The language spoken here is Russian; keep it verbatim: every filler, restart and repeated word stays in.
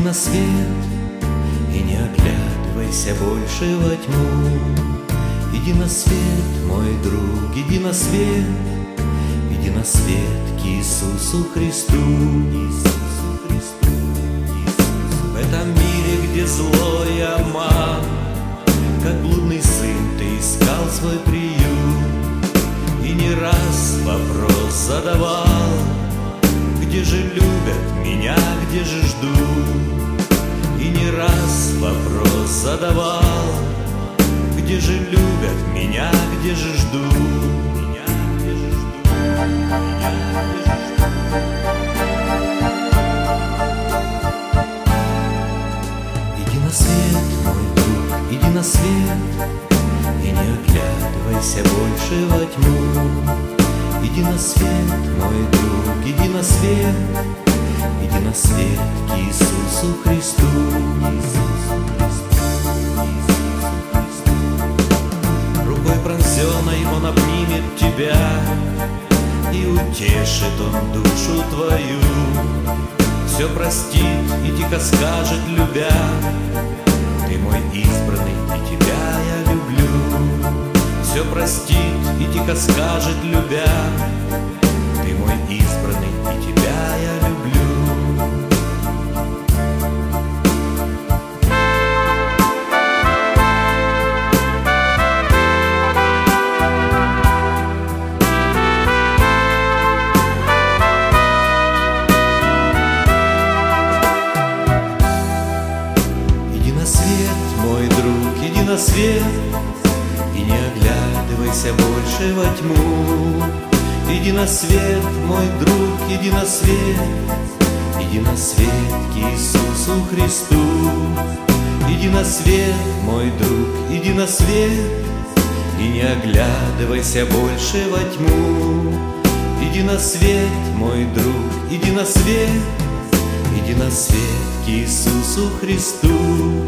на свет и не оглядывайся больше во тьму. Иди на свет, мой друг, иди на свет, иди на свет к Иисусу Христу. Иисусу Христу, Иисусу. В этом мире, где зло и обман, как блудный сын ты искал свой приют, и не раз вопрос задавал: где же любят меня, где же ждут? И не раз вопрос задавал: где же любят меня, где же ждут? Меня, где же ждут? Меня, где же ждут? Иди на свет, мой друг, иди на свет, и не оглядывайся больше во тьму. Иди на свет, мой друг, иди на свет, иди на свет к Иисусу Христу. Иисусу Христу, Иисусу Христу. Рукой пронзенной Он обнимет тебя, и утешит Он душу твою. Все простит и тихо скажет, любя: ты мой избранный, и тебя я люблю. Все простит и тихо скажет, любя: ты мой избранный, и тебя я люблю. Иди на свет, мой друг, иди на свет, и не оглядывайся больше во тьму. Иди на свет, мой друг, иди на свет, иди на свет к Иисусу Христу. Иди на свет, мой друг, иди на свет, и не оглядывайся больше во тьму. Иди на свет, мой друг, иди на свет, иди на свет к Иисусу Христу.